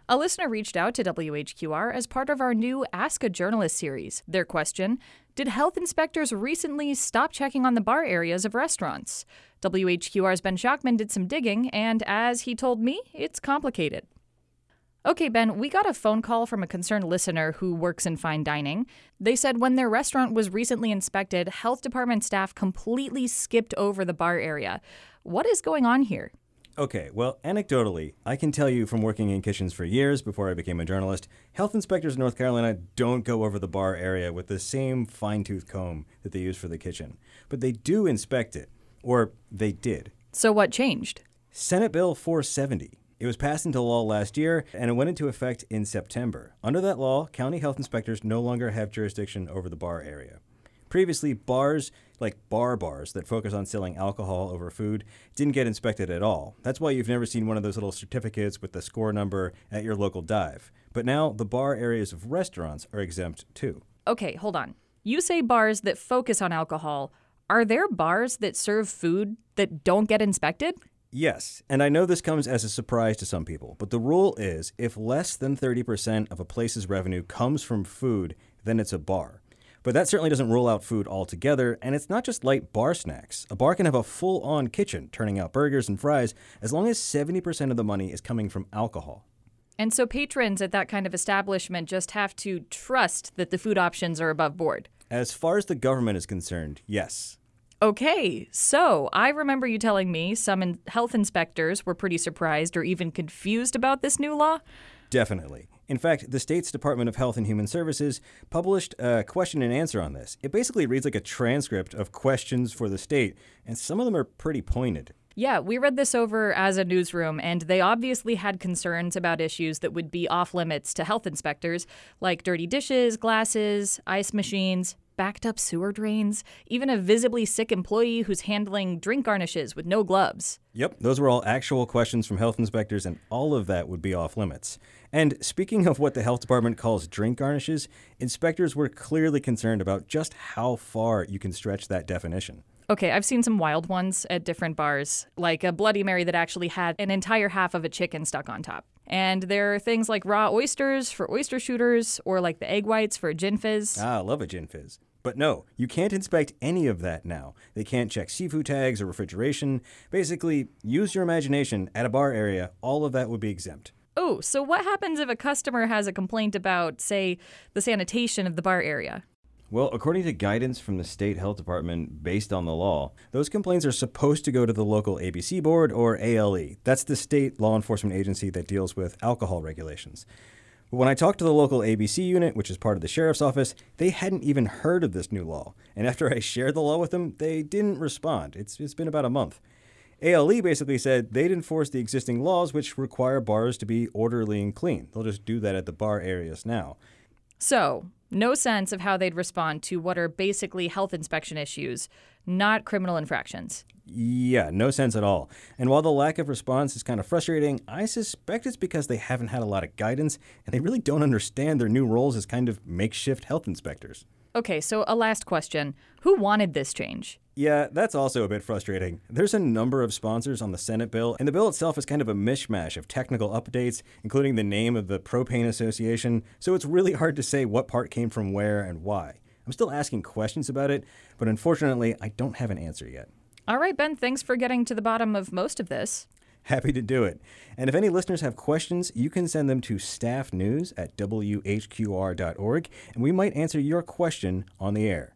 A listener reached out to WHQR as part of our new Ask a Journalist series. Their question: did health inspectors recently stop checking on the bar areas of restaurants? WHQR's Ben Schachtman did some digging, and as he told me, it's complicated. Okay, Ben, we got a phone call from a concerned listener who works in fine dining. They said when their restaurant was recently inspected, health department staff completely skipped over the bar area. What is going on here? Okay, well, anecdotally, I can tell you from working in kitchens for years before I became a journalist, health inspectors in North Carolina don't go over the bar area with the same fine-tooth comb that they use for the kitchen. But they do inspect it. Or they did. So what changed? Senate Bill 470. It was passed into law last year, and it went into effect in September. Under that law, county health inspectors no longer have jurisdiction over the bar area. Previously, bars, like bars that focus on selling alcohol over food, didn't get inspected at all. That's why you've never seen one of those little certificates with the score number at your local dive. But now, the bar areas of restaurants are exempt too. Okay, hold on. You say bars that focus on alcohol. Are there bars that serve food that don't get inspected? Yes, and I know this comes as a surprise to some people, but the rule is if less than 30% of a place's revenue comes from food, then it's a bar. But that certainly doesn't rule out food altogether, and it's not just light bar snacks. A bar can have a full-on kitchen, turning out burgers and fries, as long as 70% of the money is coming from alcohol. And so patrons at that kind of establishment just have to trust that the food options are above board. As far as the government is concerned, yes. Okay, so I remember you telling me some health inspectors were pretty surprised or even confused about this new law. Definitely. In fact, the state's Department of Health and Human Services published a question and answer on this. It basically reads like a transcript of questions for the state, and some of them are pretty pointed. Yeah, we read this over as a newsroom, and they obviously had concerns about issues that would be off limits to health inspectors, like dirty dishes, glasses, ice machines, backed up sewer drains, even a visibly sick employee who's handling drink garnishes with no gloves. Yep, those were all actual questions from health inspectors, and all of that would be off limits. And speaking of what the health department calls drink garnishes, inspectors were clearly concerned about just how far you can stretch that definition. Okay, I've seen some wild ones at different bars, like a Bloody Mary that actually had an entire half of a chicken stuck on top. And there are things like raw oysters for oyster shooters, or like the egg whites for a gin fizz. I love a gin fizz. But no, you can't inspect any of that now. They can't check seafood tags or refrigeration. Basically, use your imagination. At a bar area, all of that would be exempt. Oh, so what happens if a customer has a complaint about, say, the sanitation of the bar area? Well, according to guidance from the state health department based on the law, those complaints are supposed to go to the local ABC board or ALE. That's the state law enforcement agency that deals with alcohol regulations. But when I talked to the local ABC unit, which is part of the sheriff's office, they hadn't even heard of this new law. And after I shared the law with them, they didn't respond. It's been about a month. ALE basically said they'd enforce the existing laws, which require bars to be orderly and clean. They'll just do that at the bar areas now. So, no sense of how they'd respond to what are basically health inspection issues, not criminal infractions. Yeah, no sense at all. And while the lack of response is kind of frustrating, I suspect it's because they haven't had a lot of guidance and they really don't understand their new roles as kind of makeshift health inspectors. Okay, so a last question. Who wanted this change? Yeah, that's also a bit frustrating. There's a number of sponsors on the Senate bill, and the bill itself is kind of a mishmash of technical updates, including the name of the Propane Association, so it's really hard to say what part came from where and why. I'm still asking questions about it, but unfortunately, I don't have an answer yet. All right, Ben, thanks for getting to the bottom of most of this. Happy to do it. And if any listeners have questions, you can send them to staffnews@whqr.org, and we might answer your question on the air.